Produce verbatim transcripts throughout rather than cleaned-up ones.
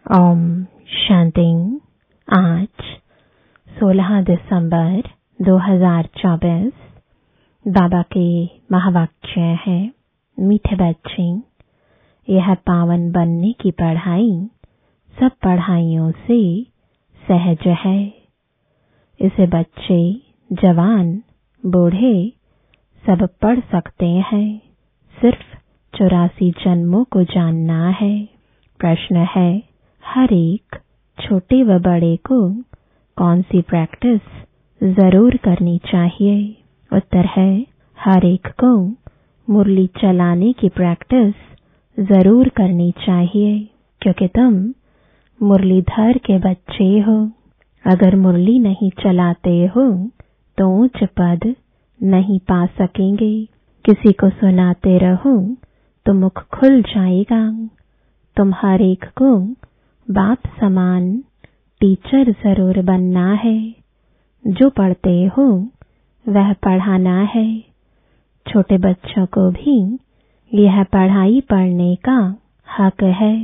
ओम शांति। आज सोलह दिसंबर दो हज़ार चौबीस। बाबा के महावाक्य है, मीठे बच्चे, यह पावन बनने की पढ़ाई सब पढ़ाइयों से सहज है। इसे बच्चे, जवान, बूढ़े सब पढ़ सकते हैं। सिर्फ चौरासी जन्मों को जानना है। प्रश्न है, हर एक छोटे व बड़े को कौन सी प्रैक्टिस जरूर करनी चाहिए? उत्तर है, हर एक को मुरली चलाने की प्रैक्टिस जरूर करनी चाहिए, क्योंकि तुम मुरलीधर के बच्चे हो। अगर मुरली नहीं चलाते हो तो उच्च पद नहीं पा सकेंगे। किसी को सुनाते रहो तो मुख खुल जाएगा। तुम हर एक को बाप समान टीचर जरूर बनना है। जो पढ़ते हो वह पढ़ाना है। छोटे बच्चों को भी यह पढ़ाई पढ़ने का हक है।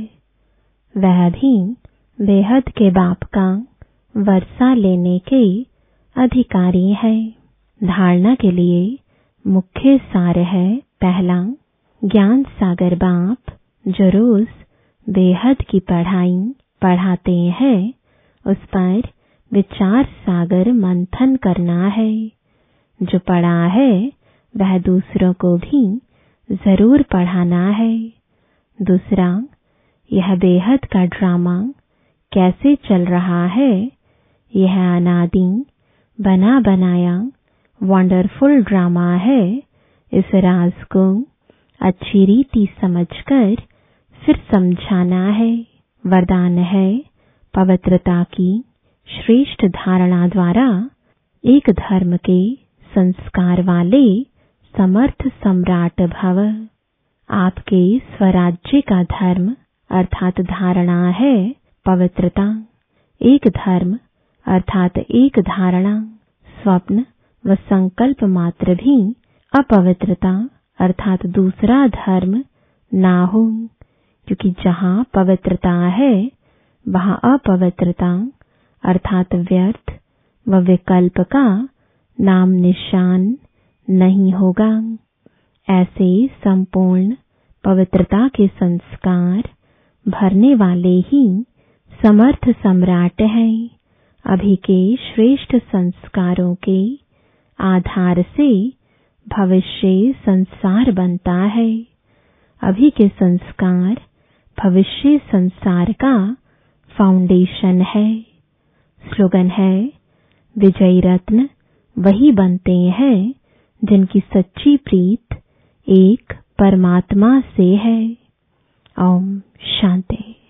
वह भी बेहद के बाप का वर्षा लेने के अधिकारी है। धारणा के लिए मुख्य सार है, पहला, ज्ञान सागर बाप जो रोज बेहद की पढ़ाई पढ़ाते हैं, उस पर विचार सागर मंथन करना है। जो पढ़ा है वह दूसरों को भी जरूर पढ़ाना है। दूसरा, यह बेहद का ड्रामा कैसे चल रहा है, यह अनादि बना बनाया वंडरफुल ड्रामा है। इस राज को अच्छी रीति समझकर फिर समझाना है। वरदान है, पवित्रता की श्रेष्ठ धारणा द्वारा एक धर्म के संस्कार वाले समर्थ सम्राट भव। आपके स्वराज्य का धर्म अर्थात धारणा है पवित्रता। एक धर्म अर्थात एक धारणा, स्वप्न व संकल्प मात्र भी अपवित्रता अर्थात दूसरा धर्म ना हो, क्योंकि जहाँ पवित्रता है वहाँ अपवित्रता अर्थात व्यर्थ व विकल्प का नाम निशान नहीं होगा। ऐसे संपूर्ण पवित्रता के संस्कार भरने वाले ही समर्थ सम्राट हैं। अभी के श्रेष्ठ संस्कारों के आधार से भविष्य संसार बनता है। अभी के संस्कार भविष्य संसार का फाउंडेशन है। स्लोगन है, विजयी रत्न वही बनते हैं जिनकी सच्ची प्रीत एक परमात्मा से है। ओम शांति।